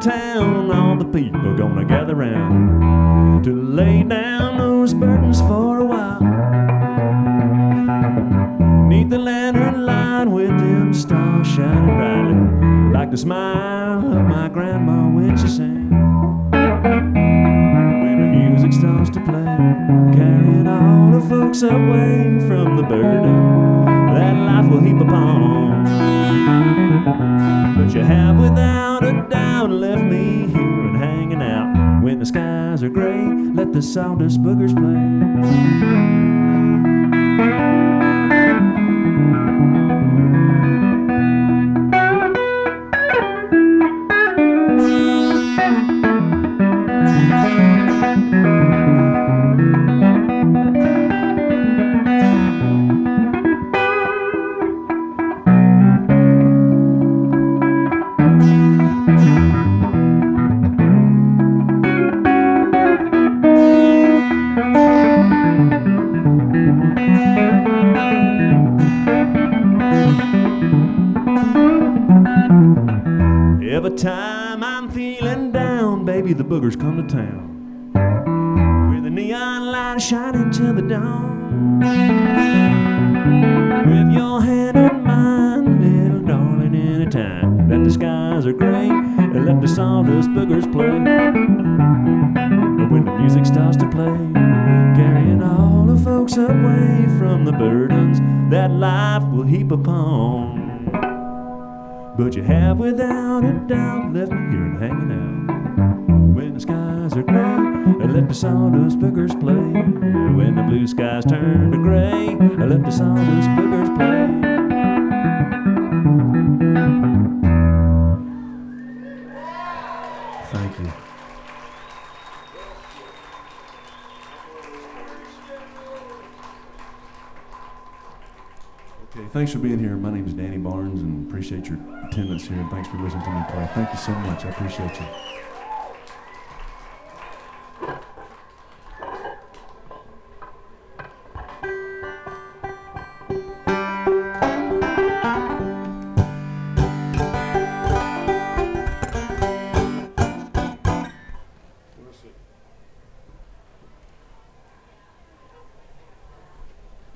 town, all the people gonna gather round to lay down those burdens for a while. Neath the lantern light with them stars shining brightly, like the smile of my grandma when she sang. When the music starts to play, carrying all the folks away from the burden that life will heap upon. But you have without a doubt left me here and hanging out. When the skies are gray, let the sawdust boogers play. Every time I'm feeling down, baby, the boogers come to town, with the neon light shining till the dawn. With your hand in mine, little darling, anytime that the skies are gray, and let the sawdust boogers play. But when the music starts to play, carrying all the folks away from the burdens that life will heap upon. But you have without a doubt left me here and hanging out. When the skies are gray, and let the sawdust boogers play. When the blue skies turn to gray, and let the sawdust boogers play. Thank you. Okay, thanks for being here. My name is Danny Barnes, and appreciate your attendance here, and thanks for listening to me play. Thank you so much. I appreciate you.